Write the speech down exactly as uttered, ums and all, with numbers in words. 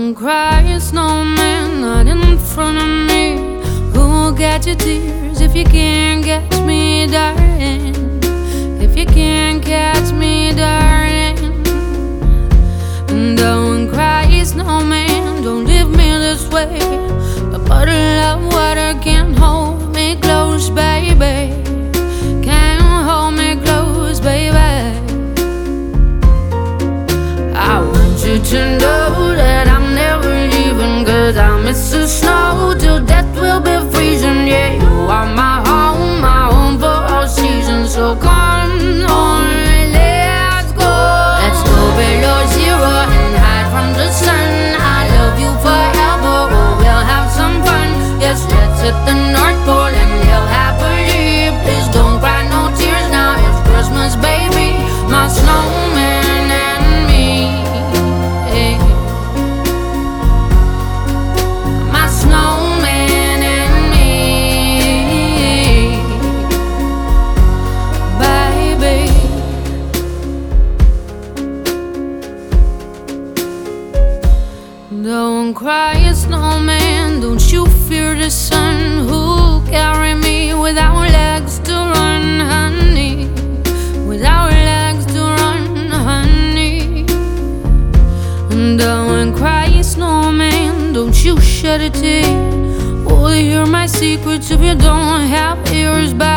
Don't cry, snowman, not in front of me. Who'll get your tears if you can't catch me, darling? If you can't catch me, darling. Don't cry, snowman, don't leave me this way. A bottle of water can't hold me close, baby. Can't hold me close, baby. I want you to know that I'm never leaving, 'cause I miss the snow till death will be freezing. Yeah, you are my home, my home for all seasons. So come on, let's go. Let's go below zero and hide from the sun. I love you forever, oh, we'll have some fun. Yes, let's hit the North Pole and live happily. Please don't cry no tears now, it's Christmas, baby. My snowman and me, eh. My snowman and me, baby. Don't cry, snowman, don't you fear the sun. Who'll carry me without legs to run, honey? Without legs to run, honey. Don't cry, snowman, don't you shed a tear. Oh, hear my secrets if you don't have ears back.